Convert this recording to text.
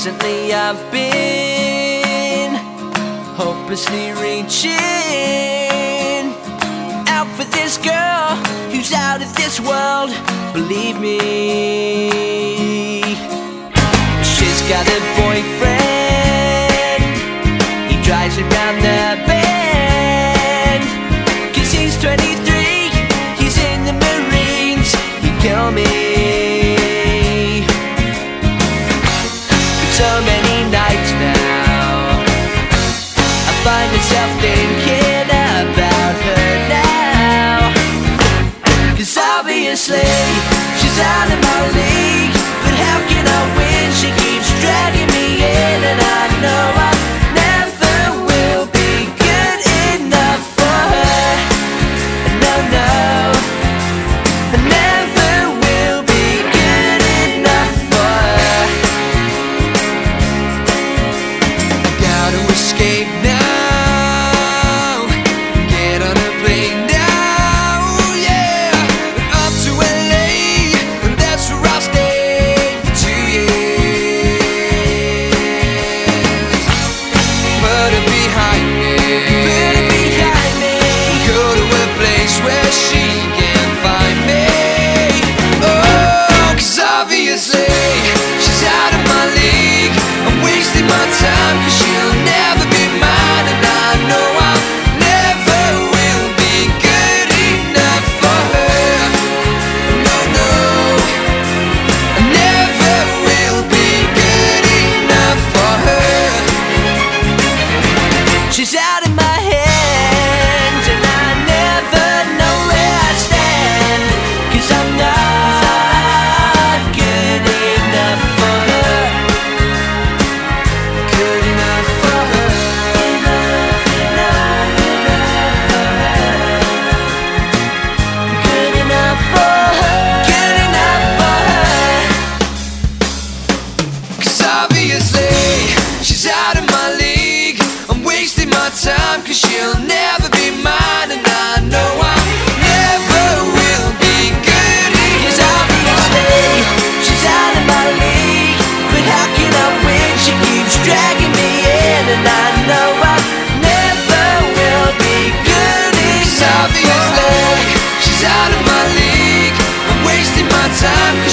recently I've been hopelessly reaching out for this girl who's out of this world, believe me. She's got a boyfriend, he drives around the bend, 'cause he's 23, he's in the Marines, he'd kill me. But so many nights now I find myself thinking about her now, 'cause obviously she's out of my league. But how can I win? She keeps dragging me in, and I know I never will be good enough for her. No, no, I never will be good enough for her. Gotta escape now, get on a plane now, yeah, up to LA, and that's where I'll stay for 2 years. Put it behind me, go to a place where she can't find me. Oh, 'cause obviously she's out of my league. I'm wasting my time 'cause she'll never be mine, and I know I never will be good enough for her. No, no, I never will be good enough for her. She's out of my hands, and I never know where I stand, 'cause I'm not good enough for her. Good enough for her. Good enough for her. Good enough for her. 'Cause obviously she's out of my league. I'm wasting my time 'cause she'll never be mine, and I know I never will be good enough. 'Cause obviously she's out of my league. But how can I win? She keeps dragging me in, and I know I never will be good enough. 'Cause obviously she's out of my league. I'm wasting my time 'cause